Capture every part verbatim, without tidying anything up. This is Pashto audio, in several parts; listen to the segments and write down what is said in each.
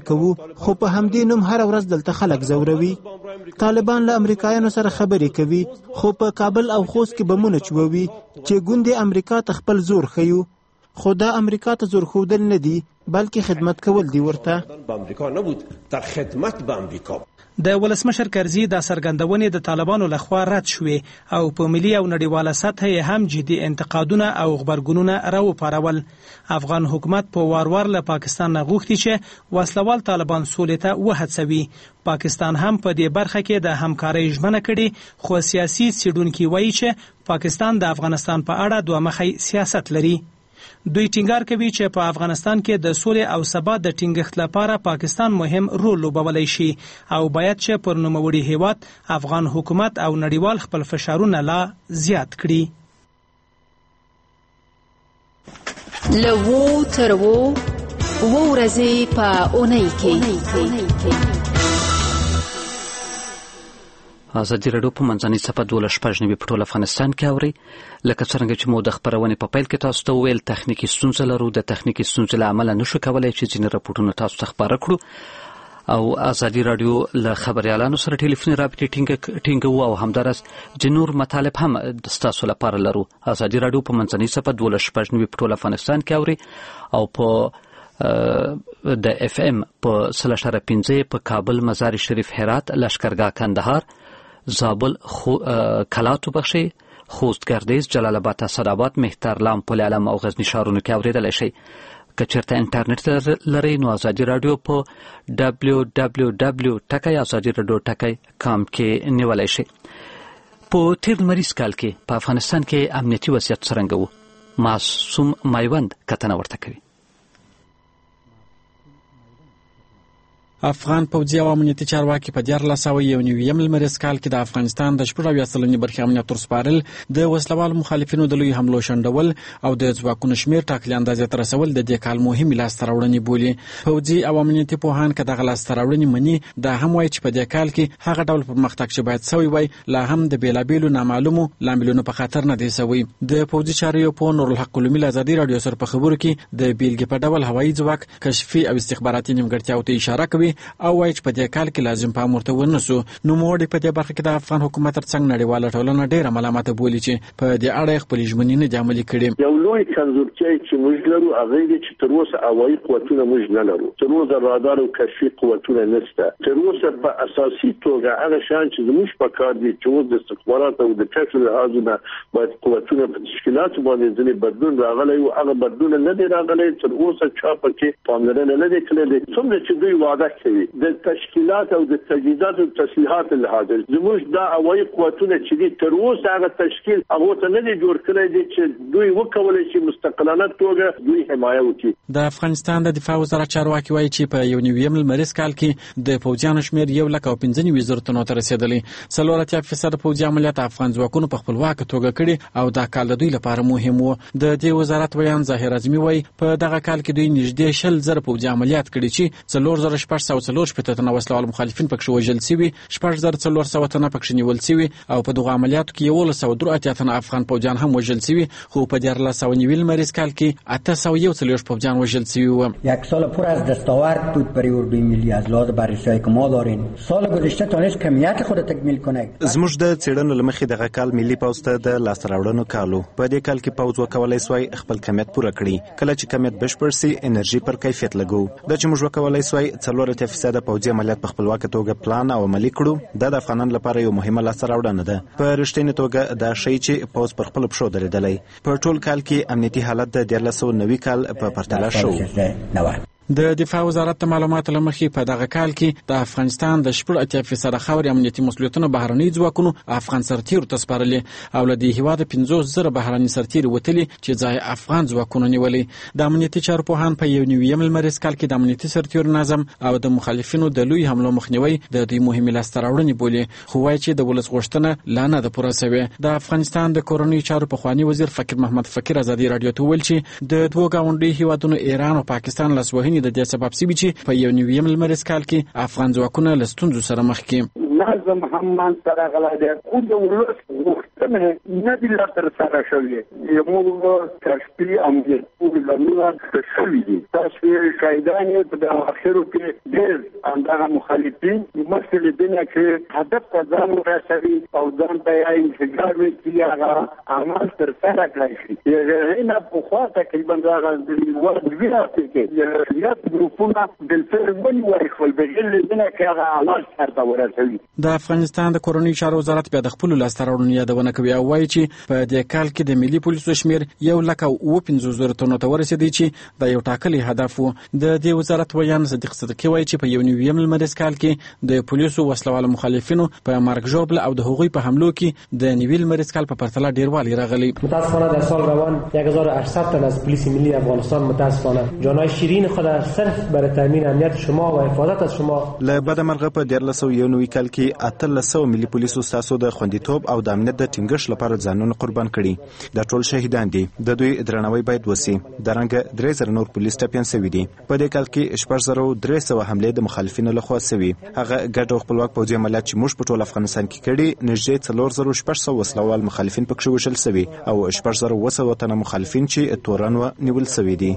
کوو، خو په همدې نوم هر ورځ دلته خلک ځوروي. طالبان له امریکایانو سره خبرې کوي، خو په کابل او خوست کې بمونه چوي چې ګوندې امریکا ته خپل زور ښیو. خو دا امریکا ته زور ښودل نه دي، بلکې خدمت کول دي ورته. د ولسمشر کرزي د څرګندونې د طالبانو لخوا رد شوې او په ملي او نړیواله سطح هم جدي انتقادونه او غبرګونونه راوپارول. افغان حکومت په وار وار له پاکستان نه غوښتي چې وسلوال طالبان سولې ته وهڅوي. پاکستان هم په دې برخه کې د همکارۍ ژمنه کړې، خو سیاسي څېړونکي وایي چې پاکستان د افغانستان په اړه دوه مخی سیاست لري. دوی ټینګار کوي چې په افغانستان کې د سولې او ثبات د ټینګښت لپاره پاکستان مهم رول لوبولی شي او باید چې پر نوموړي هیواد افغان حکومت او نړیوال خپل فشارونه لا زیات کړي. له وو تر وو وو ورځې په اونۍ کې ازادي راډیو په منځنۍ صفحه دولس شپږ نوي په ټول افغانستان کې اوري. لکه څرنګه چې مو د خپرونې په پیل کې تاسو ته وویل تخنیکي ستونزه لرو. د تخنیکي ستونزې له امله نشو کولی چې ځینې راپورټونه تاسو ته خپاره کړو او ازادي راډیو له خبریالانو سره ټلیفوني رابطې ټینګوو او همداراز ځینې نور مطالب هم ستاسو لپاره لرو. ازادي راډیو په منځنۍ صفحه دولس شپږ نوي په ټول افغانستان کې اوري او په د اف ام په سل اشاره پنځه په کابل، مزار شریف، هرات، لشکرګاه، کندهار، زابل، کلاتو بخشي، خوست، گردیز، جلال آباد، اسداباد، مهترلام، پل علم او غزنی ښارونو کې اوریدلی شئ. که چېرته انټرنیټ لرئ نو ازادي راډیو په ډبلیو ډبلیو ډبلیو ټکی ازادي راډیو ټکی کام کې نیولی شئ. په تیر لمریز کال کې په افغانستان کې امنیتي وضعیت څرنګه و؟ معصوم میوند کتنه ورته کوي. افغان پوځي او امنیتي چارواکي په دیارلس سوه یو نویم لمریز کال کې د افغانستان د شپږ اویا سلنې برخې امنیت ورسپارل، د وسلوالو مخالفینو د لوی حملو شنډول او د ځواکونو شمېر ټاکلي اندازې ته رسول د دې کال مهمې لاسته راوړنې بولي. پوځي او امنیتي پوهان که دغه لاسته راوړنې مني، دا هم وایي چې په دې کال کې هغه ډول پرمختګ چې باید سوی وای لا هم د بېلابېلو نامعلومو لاملونو په خاطر نه دی سوی. د پوځي چارو په نورالحق علومي له ازادي راډیو سره په خبرو کې د بیلګې په ډول هوایي ځواک، کشفي او استخباراتي نیمګړتیاو ته اشاره کوي او وایي چې په دې کال کې لازم پام ورته ونسو. نوموړي په دې برخه کې د افغان حکومت ترڅنګ نړیواله ټولنه ډېره ملامته بولي چې په دې اړه خپلې ژمنې نه دي عملي کړې. یو لوی کمزورتیا چې موږ لرو هغه دی چې تر اوسه هوایي قوتونه موږ نه لرو، تر اوسه رادار او کشفي قوتونه نشته، تر اوسه په اساسي توګه هغه شان چې زموږ په کار دي چې اوس د استخبارات او د کشف لحاظونه باید قوتونه په تشکیلات باندې ځینې بدلون راغلی او هغه بدلون نه دی راغلی. تر اوسه چا پکې پاملرنه نه دی کړې. څومره چې دوی وعده کوي د تشکیلات او د تجهیزات او تسلیحات لحاظ زموږ دا هوایي قوتونه چې دي تر اوسه هغه تشکیل هغه ته نه دی جوړ کړی دی چې دوی وکولای شي مستقلانه توګه دوی حمایه وکړي. د افغانستان د دفاع وزارت چارواکي وایي چې په یو نویم لمریز کال کې د پوځیانو شمېر یو لک او پنځه نوي زره تنو ته رسېدلی. څلور اتیا فیصده پوځي عملیات افغان ځواکونو په خپلواکه توګه کړي او دا کال د دوی لپاره مهم و. د دې وزارت ویان ظاهر اعظمي وایي په دغه کال کې دوی نږدې شل زره پوځي عملیات کړي چې څلور زره شپږ سوه څلور شپېته تنه وسلوال مخالفین پکښې وژل شوي، شپږ زره څلور سوه تنه پکښې نیول شوي او په دغو عملیاتو کې یولس سوه درې اتیا تنه افغان پوځیان هم وژل شوي، خو په دیارلس سوه نوي لمریز کال کې اته سوه یو څلوېښت پوځیان وژل شوي وو. یک سال پر از دستاورد بود برای اردوی ملی از لحاظ بررسی‌هایی که ما داریم. سال گذشته تونست کمیت خود تکمیل کنه. زموږ د څېړنو له مخې دغه کال ملي پوځ ته د لاسته راوړنو کالو. په دې کال کې پوځ وکولای سوای خپل کمیت پوره کړي. کله چې کمیت بشپړ سي انرژي پر کیفیت لګو. دا چې موږ وکولای سوای څلور اتیا فیصده پوځي عملیات په خپلواکه توګه پلان او عملي کړو. دا د افغانانو لپاره یو مهمه لاسته راوړنه ده. په رښتینې توګه دا ښیي چې پوځ پر خپلو پښو درېدلی. په ټول کال کې امنیتي حالت د دیارلس سوه نوي کال په پرتله ښه و. د دفاع وزارت د معلوماتو له مخې په دغه کال کې د افغانستان د شپږ اتیا فیصده خاورې امنیتي مسؤلیتونه بهرني ځواکونو افغان سرتیرو ته سپارلي او له دې هېواده پنځوس زره بهرني سرتیري وتلي چې ځای افغان ځواکونو نیولی. د امنیتي چارو پوهان په یو نویم لمریز کال کې د امنیتي سرتیرو نظم او د مخالفینو د لوی حملو مخنیوی د دوی مهمې لاسته راوړنې بولي، خو وایي چې د ولس غوښتنه لا نه ده پوره سوې. د افغانستان د کورنیو چارو پخواني وزیر فقیر محمد فقیر ازادي راډیو ته وویل چې د دوو ګاونډیو هېوادونو ایران او پاکستان لاسوهنې د دې سبب شوي چې په یو نویم لمریز کال کې افغان ځواکونه له ستونزو سره مخ کړي. نظم هم منځته راغلی دی، خو د ولس غوښتنه نه دي لا تر سره شوی یو تشبیه امنیت پورلانونه شوی دي تاسو شاهدان په د اخرو کې ډېر اندغه مخالفین مسلې دنیا کې هدف ته ځان ورسوي او ځان ته یې انفجار وکړي هغه عمل تر سره کړی شي نه په خوا تقریبا هغه د وخت ویاته کې یا ګروپونه د فلمونی ورخل بغیر دنیا کې هغه عمل سره ورسوي. د افغانستان د کورنۍ چارو وزارت بیا د خپل لاستراوړنې یادونه کوي او وایي چې په دې کال کې د ملي پولیسو شمیر یو لک او پنځوس زره تنو ته ورسېدی چې د یو ټاکلي هدف وو. د دې وزارت ویان صدیق صدقي وایي چې په یو نویم لمریز کال کې د پولیسو وسلوالو مخالفینو په مرګ ژوبل او د هغوی په حملو کې د نوی لمریز کال په پرتله ډیروالی راغلی. متاسفانه در سال روان یک هزار و هشتصد تن از پلیس ملی افغانستان متاسفانه جانهای شیرین خود صرف برای تامین امنیت شما و حفاظت از شما له بده مرغه په دیارلس سوه یو نوي کال کې اتلس سوه ملي پولیسو ستاسو د خوندیتوب او د امنیت د ټینګښت لپاره ځانونه قربان کړي. دا ټول شهیدان دي. د دوی درناوی باید وسی. د رنګ درې زره نور پولیس ټپیان شوي دي. په دې کال کې شپږ زره درې سوه حملې د مخالفینو لخوا شوي. هغه ګډ او خپلواک پوځي عملیات چې موږ په ټول افغانستان کې کړي نږدې څلور زره شپږ سوه وسلوال مخالفین پکې وژل شوي او شپږ زره اوه سوه تنه مخالفین چې تورن و نیول شوي دي.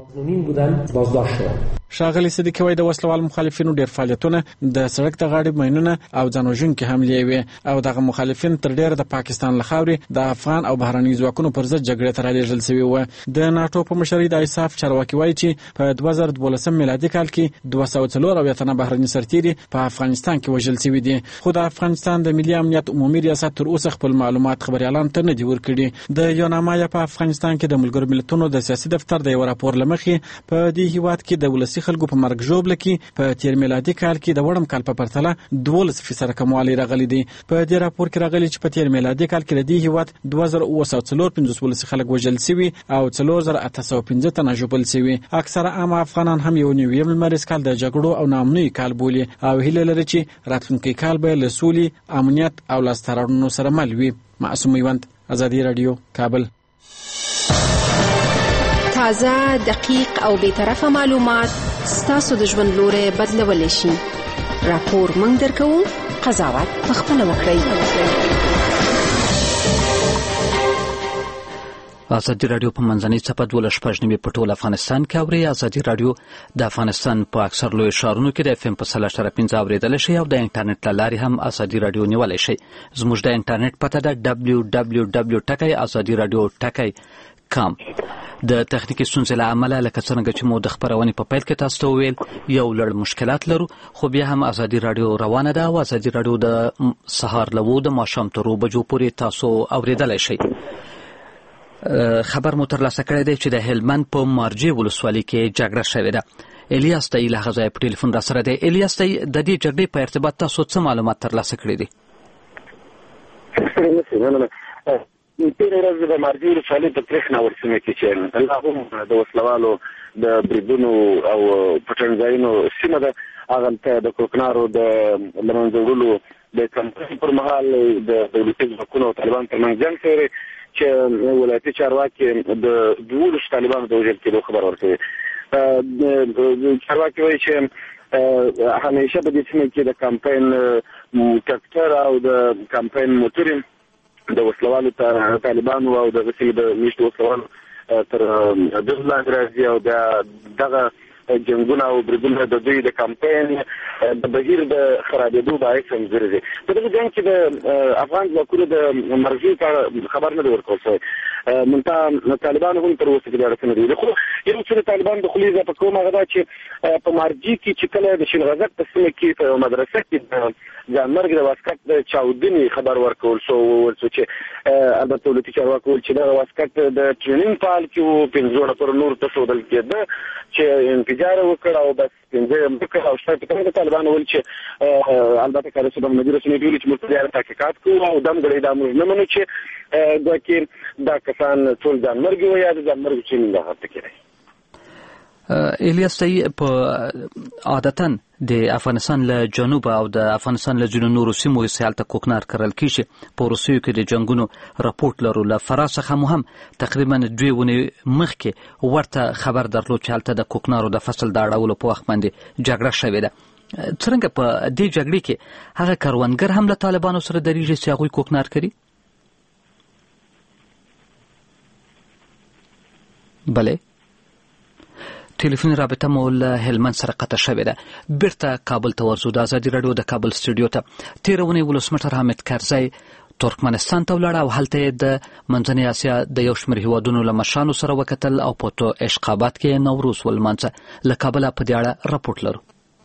ښاغلي صدیقي وایي د وسلوال مخالفینو ډېر فعالیتونه د سړک د غاړې ماینونه او ځانوژونکي حملې وې او دغه مخالفین تر ډېره د پاکستان له خاورې د افغان او بهرنیو ځواکونو پر ضد جګړې ته رالیږل شوي وو. د ناټو په مشرۍ د ایساف چارواکي وایي چې په دوه زره دولسم میلادي کال کې دوه سوه څلور اویا تنه بهرني سرتیري په افغانستان کې وژل شوي دي. خو د افغانستان د ملي امنیت عمومي ریاست تر اوسه خپل معلومات خبريالانو ته نه دي ورکړي. د یوناما په افغانستان کې د ملګرو ملتونو د سیاسي دفتر د یو راپور لمخې په دې هیواد کې د ولسي خلکو په مرګ ژوبله کې په تیر میلادي کال کې د وړم کال په پرتله دولس فیصده کموالی راغلی دی. په دې راپور کې راغلی چې په تیر میلادي کال کې د دې هیواد دوه زره اوه سوه څلور پنځوس ولسي خلک وژل شوي او څلور زره اته سوه پنځه تنه ژوبل شوي. اکثره عام افغانان هم یو نویم لمریز کال د جګړو او ناامنۍ کال بولي او هیله لري چې راتلونکی کال به له سولې امنیت او لاسته راوړنو سره مل وي. معصوم میوند، ازادي رادیو، کابل. تازه، دقیق او بی‌طرفه معلومات ستاسو د ژوند لوري بدلولی شي. راپور موږ درکوو، قضاوت پخپله وکړئ. ازادي رادیو په منځنۍ څپه دولس شپږ نوي په ټول افغانستان کې اوري. ازادي رادیو د افغانستان په اکثر لوی ښارونو کې د اف ام په سل اشاره پنځه اورېدلی شي او د انټرنیټ له لارې هم ازادي رادیو نیولی شي. زموږ د انټرنیټ پته ده ډبلیو ډبلیو ډبلیو ټکی ازادي رادیو ټکی کام. د تخنیکي ستونزې له امله لکه څرنګه چې مو د خپرونې په پیل کې تاسو ته وویل یو لړ مشکلات لرو، خو بیا هم ازادي رادیو روانه ده او ازادي رادیو د سهار له اوو د ماښام تر اوو بجو پورې تاسو اورېدلی شئ. خبر مو ترلاسه کړی دی چې د هلمند په مارجې ولسوالۍ کې جګړه شوې ده. الیاس ته له هغه ځایه په ټلیفون را سره دی. الیاس ته د دې جګړې په ارتباط تاسو څه معلومات ترلاسه کړي دي؟ تېره ورځ د مارجې ولسوالۍ په برېښناور سیمه کې چې لا هم د وسلوالو د بریدونو او پټنځایونو سیمه ده، هغلته د کوکنارو د له منځه وړلو د کمپاین پر مهال د دولتي ځواکونو او طالبانو ترمنځ جنګ شوی چې ولایتي چارواکي د دولسو طالبانو د وژل کېدو خبر ورکوي. چارواکي وایي چې همیشه په دې سیمه کې د کمپاین ټکټر او د کمپاین موټر د وسلوالو طالبانو او د سیمې د میشتو وسلوالو تر ډز لاندې راځي او دغه جنګونه او بریدونه د دوی د کمپاین د بهیر د خرابېدو باعث هم ګرځي. په دغه جنګ کې د افغان ځواکونو د مرګي په اړه خبر نه دی ورکول شوی. منتها طالبانو هم تر اوسه کې دا رسنه دي. خو یو څه د طالبانو د خولې اضافه کوم هغه دا چې په مارجې کې چې کله د شینغزک په سیمه کې په مدرسه کې د ځانمرګ د واسکټ د چاودنې خبر ورکول شو ورڅو چې البته دولتي چارواکو ویل چې دغه واسکټ د ټرینینګ په حال کې وو، پنځه نفر نور تښودل کېده چې انفجار وکړ او بس پنځه یې مړه کړل. او شاید په د طالبانو ویل چې البته کله چې بمنظور رسنۍ ویلي چې موږ په تحقیقات کوو او دمګړی دا موږ نه منو چې ګویا کې دا کسان ټول ځانمرګي وو یا د ځانمرګ ټرینینګ هغه پکې دی. الیاس ته په عادتاً د افغانستان له جنوب او د افغانستان له ځینو نورو سیمو هلته کوکنار کرل کېږي. په وروستیو کې د جنګونو راپورټ لرو. له فراه څخه مو هم تقریبا دوې ونې مخکې ورته خبر درلود چې هلته د کوکنارو د فصل د اړولو په وخت باندې جګړه شوې ده. څرنګه په دې جګړې کې هغه کروندګر هم له طالبانو سره درېږي چې هغوی کوکنار کوي؟ بله ټلیفون رابطه مو له هلمند سره قطع شوې ده. بیرته کابل ته ورځو. د ازادي راډیو د کابل سټوډیو ته تېره اونۍ ولسمشر حامد کرزی ترکمنستان ته ولاړ او هلته د منځنۍ اسیا د یو شمېر هیوادونو له مشرانو سره وکتل او په تو اشقابات کې نوروز ولمانځه. له کابله په دې اړه راپورټ لرو.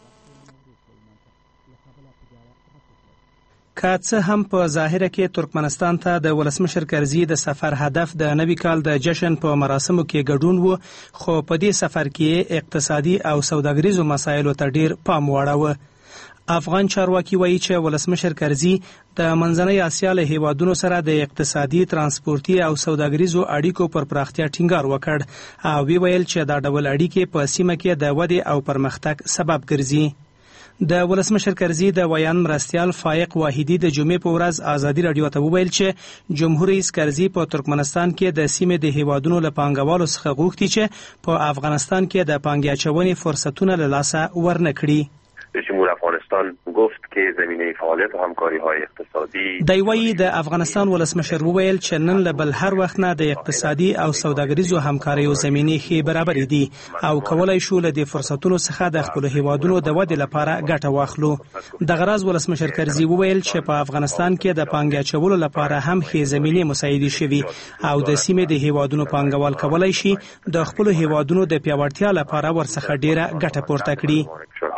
که څه هم په ظاهره کې ترکمنستان ته د ولسمشر کرزي د سفر هدف د نوي کال د جشن په مراسمو کې ګډون و، خو په دې سفر کې اقتصادي او سوداګریزو مسایلو ته ډیر پام واړاوه. افغان چارواکي وایي چې ولسمشر کرزي د منځنۍ اسیا له هیوادونو سره د اقتصادي، ترانسپورتي او سوداګریزو اړیکو پر پراختیا ټینګار وکړ او وی ویل چې دا ډول اړیکې په سیمه کې د ودې او پرمختګ سبب ګرځي. د ولسمشر کرزي د ویان مرستیال فایق واحدی د جمعې په ورځ ازادي راډیو ته وویل چې جمهور رئیس کرزي په ترکمنستان کې د سیمې د هیوادونو له پانګوالو څخه غوښتي چې په افغانستان کې د پانګې اچونې فرصتونه له لاسه ورنکړي. جمهور افغانستان گفت که زمینه فعالیت و همکاری های اقتصادی دی وایي د افغانستان ولسمشر وویل چې نن له بل هر وخت نه د اقتصادي او سوداګریزو همکاریو زمینې ښې برابرې دي او کولای شو له دې فرصتونو څخه د خپلو هیوادونو د ودې لپاره ګټه واخلو. دغه راز ولسمشر کرزي وویل چې په افغانستان کې د پانګې اچولو لپاره هم ښې زمینې مساعدې شوي او د سیمې د هیوادونو پانګوال کولای شي د خپلو هیوادونو د پیاوړتیا لپاره ورڅخه ډیره ګټه پورته کړي.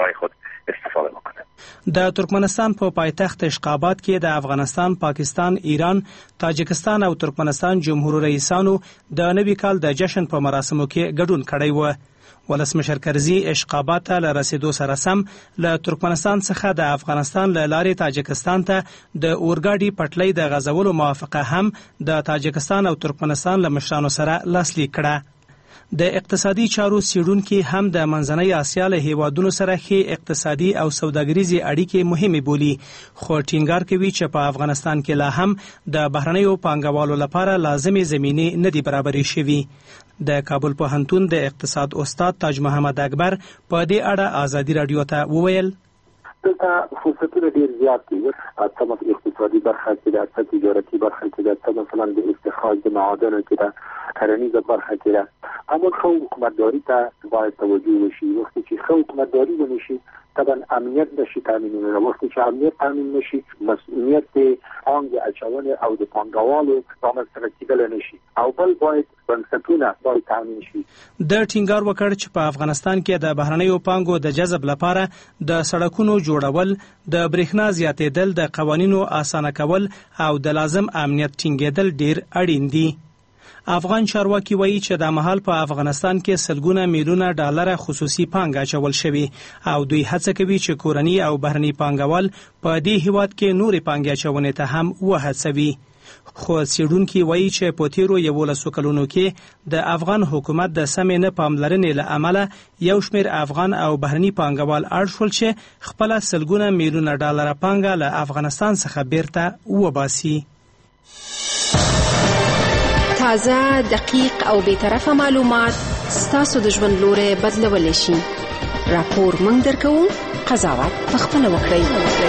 د ترکمنستان په پایتخت اشقابات کې د افغانستان، پاکستان، ایران، تاجکستان او ترکمنستان جمهور رئیسانو د نوي کال د جشن په مراسمو کې ګډون کړی و. ولسمشر کرزي اشقابات ته له رسیدو سره سم له ترکمنستان څخه د افغانستان له لارې تاجکستان ته د اورګاډي پټلۍ د غځولو موافقه هم د تاجکستان او ترکمنستان له مشرانو سره لاسلیک کړه. د اقتصادي چارو څېړونکي هم د منځنۍ اسیا له هیوادونو سره ښې اقتصادي او سوداګریزې اړیکې مهمې بولي، خو ټینګار کوي چې په افغانستان کې لا هم د بهرنیو پانګوالو لپاره لازمې زمینې نه دي برابرې شوي. د کابل پوهنتون د اقتصاد استاد تاج محمد اکبر په دې اړه ازادي راډیو ته وویل: دلته فرصتونه ډیر زیات دي، څه په اقتصادي برخه کې ده، څه تجارتي برخه کې ده، څه مثلا د استخراج د معادنو کې ده، کرنیزه برخه کې ده. اما خو حکومتداري ته باید توجه وشي. وقتی چې خو حکومتداري ونشي طبعا امنیت نشي تامین نه. وقتی چې امنیت تامین نشي مسئولیت پانګې اچونې او د پانګوالو رامنځته کېدل نشي او بل باید بنسټونه باید تامین شي. د ټینګار وکړ چې په افغانستان کې د بهرنیو پانګو د جذب لپاره د سړکونو جوړول، د برېښنا زیاتېدل، د قوانینو اسانه کول او د لازم امنیت ټینګېدل ډیر اړین دي. افغان چارواکي وایي چې د مهال په افغانستان کې سلګونه میلیونه ډالر خصوصي پانګه اچول شوی او دوی هڅه کوي چې کورني او بهرني پانګوال په دې هیواد کې نورې پانګې اچونې ته هم وهڅوي. خو څېړونکي وایي چې په تیرو یولسو کلونو کې د افغان حکومت د سمې نه پاملرنې له امله یو شمېر افغان او بهرني پانګوال اړ شول چې خپله سلګونه میلیونه ډالر پانګه له افغانستان څخه بیرته وباسي. تازه، دقیق او بیطرفه معلومات ستاسو د ژوند لوری بدلولی شي. راپور موږ درکوو، قضاوت پخپله وکړئ.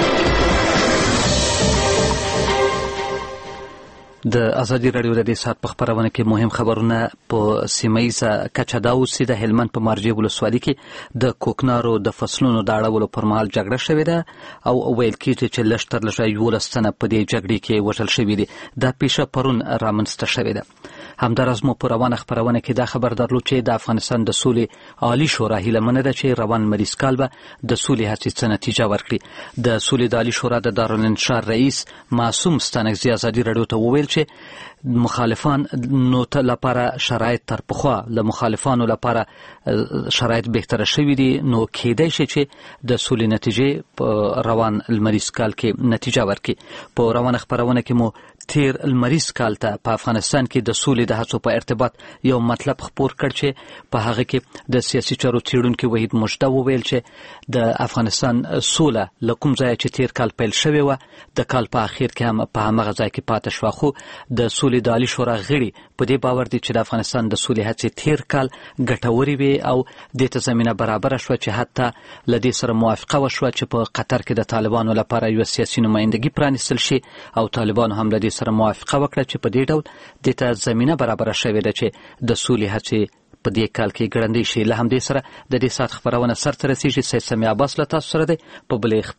د ازادي راډیو د دې ساعت په خبرونه کې مهم خبرونه په سیمایي کچه دا اوسې د هلمند په مارجې ولسوالۍ کې د کوکنارو د فصلونو د اړولو پر مهال جګړه شوې ده او ویل کېږي چې لږ تر لږه یولس تنه په دې جګړې کې وژل شوي دي. دا پیښه پرون رامنځته شوې ده. همداراز مو په روانه خبرونه کې دا خبر درلود چې د افغانستان د سولې عالی شورا هیله منه ده چې روان مریض کال به د سولې هڅې څه نتیجه ورکړي. د سولې د عالی شورا د دارالانشار رئیس معصوم ستانکزي ازادي راډیو ته وویل چې مخالفان نو ته لپاره شرایط تر پخوا له مخالفانو لپاره شرایط بهتره شوي دي، نو کېدای شي چې د سولې نتیجې په روان المریض کال کې نتیجه ورکړي. په روانه خبرونه کې مو تیر المریض کال ته په افغانستان کې د سولې د هڅو په ارتباط یو مطلب خپور کړ چې په هغه کې د سیاسي چارو څېړونکي وحید مجده وویل چې د افغانستان سوله له کوم ځایه چې تیر کال پیل شوې وه د کال په اخر کې هم په همغه ځای کې پاتې شوه. خو د سولې د عالی شورا غړي په دې باور دي چې د افغانستان د سولې هڅې تیر کال ګټورې وي او دې ته زمینه برابره شوه چې حتی له دې سره موافقه وشوه چې په قطر کې د طالبانو لپاره یو سیاسي نمایندګي پرانیستل شي او طالبانو هم له دې سره موافقه وکړه چې په دې ډول دې ته زمینه زمينه برابره شوې ده چې د سولې هڅې په دې کال کې ګړندۍ شي. له همدې سره د دې ساعت خبرونه سرته رسیږي. سید سمیع عباس له تاسو سره دی په بلې